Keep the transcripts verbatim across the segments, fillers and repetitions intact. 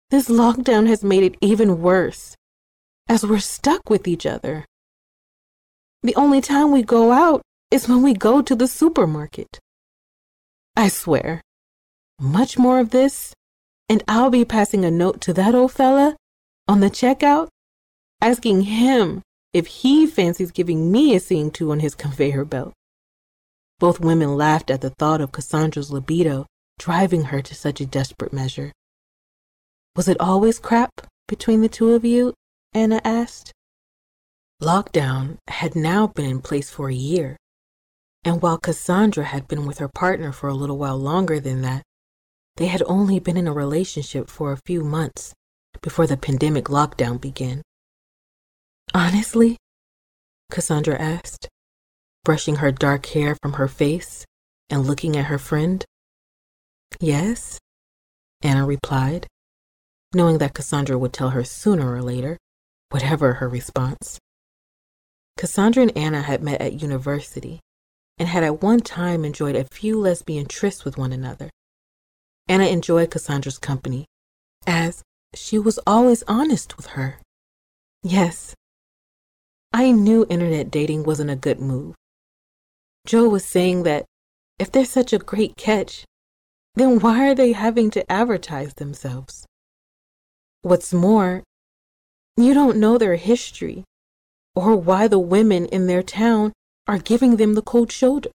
This lockdown has made it even worse, as we're stuck with each other. The only time we go out is when we go to the supermarket. I swear, much more of this, and I'll be passing a note to that old fella on the checkout, asking him if he fancies giving me a scene too on his conveyor belt. Both women laughed at the thought of Cassandra's libido driving her to such a desperate measure. Was it always crap between the two of you? Anna asked. Lockdown had now been in place for a year, and while Cassandra had been with her partner for a little while longer than that, they had only been in a relationship for a few months before the pandemic lockdown began. Honestly? Cassandra asked, brushing her dark hair from her face and looking at her friend. Yes, Anna replied, knowing that Cassandra would tell her sooner or later, whatever her response. Cassandra and Anna had met at university and had at one time enjoyed a few lesbian trysts with one another. Anna enjoyed Cassandra's company, as she was always honest with her. Yes, I knew internet dating wasn't a good move. Joe was saying that if they're such a great catch, then why are they having to advertise themselves? What's more, you don't know their history or why the women in their town are giving them the cold shoulder.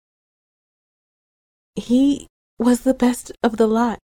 He was the best of the lot.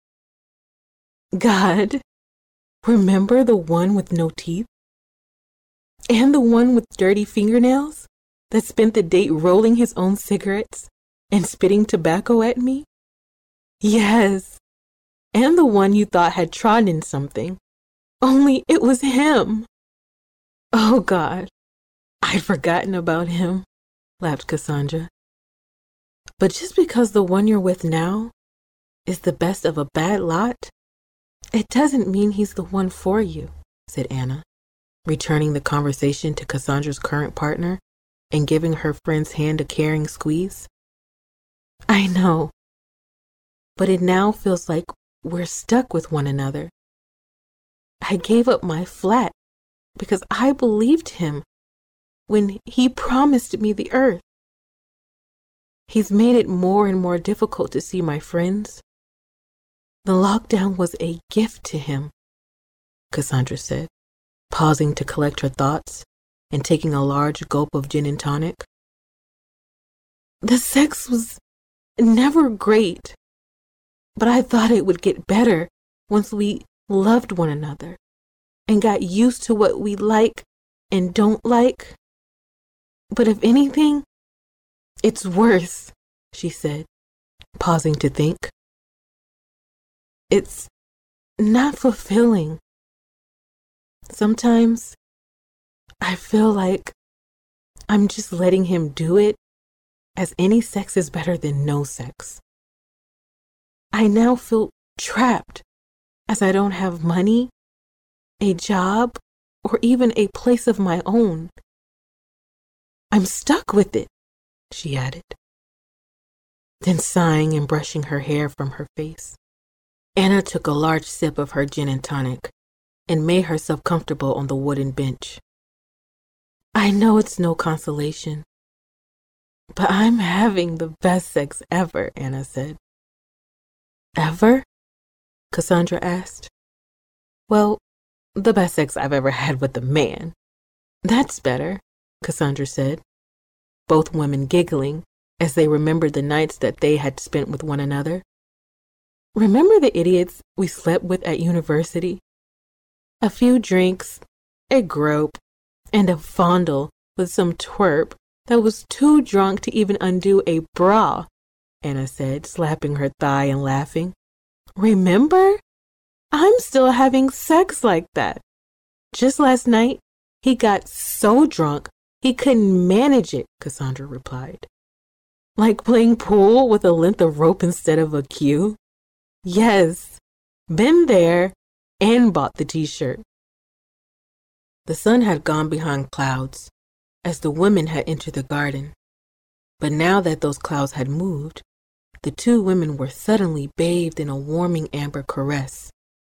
God, remember the one with no teeth? And the one with dirty fingernails that spent the date rolling his own cigarettes and spitting tobacco at me? Yes, and the one you thought had trodden something, only it was him. Oh God, I'd forgotten about him, laughed Cassandra. But just because the one you're with now is the best of a bad lot, it doesn't mean he's the one for you, said Anna, returning the conversation to Cassandra's current partner and giving her friend's hand a caring squeeze. I know, but it now feels like we're stuck with one another. I gave up my flat because I believed him when he promised me the earth. He's made it more and more difficult to see my friends. The lockdown was a gift to him, Cassandra said, pausing to collect her thoughts and taking a large gulp of gin and tonic. The sex was never great, but I thought it would get better once we loved one another and got used to what we like and don't like. But if anything, it's worse, she said, pausing to think. It's not fulfilling. Sometimes I feel like I'm just letting him do it, as any sex is better than no sex. I now feel trapped, as I don't have money, a job, or even a place of my own. I'm stuck with it, she added. Then sighing and brushing her hair from her face, Anna took a large sip of her gin and tonic and made herself comfortable on the wooden bench. I know it's no consolation, but I'm having the best sex ever, Anna said. Ever? Cassandra asked. Well, the best sex I've ever had with a man. That's better, Cassandra said, both women giggling as they remembered the nights that they had spent with one another. Remember the idiots we slept with at university? A few drinks, a grope, and a fondle with some twerp that was too drunk to even undo a bra, Anna said, slapping her thigh and laughing. Remember? I'm still having sex like that. Just last night, he got so drunk he couldn't manage it, Cassandra replied. Like playing pool with a length of rope instead of a cue? Yes, been there and bought the t-shirt. The sun had gone behind clouds as the women had entered the garden. But now that those clouds had moved, the two women were suddenly bathed in a warming amber caress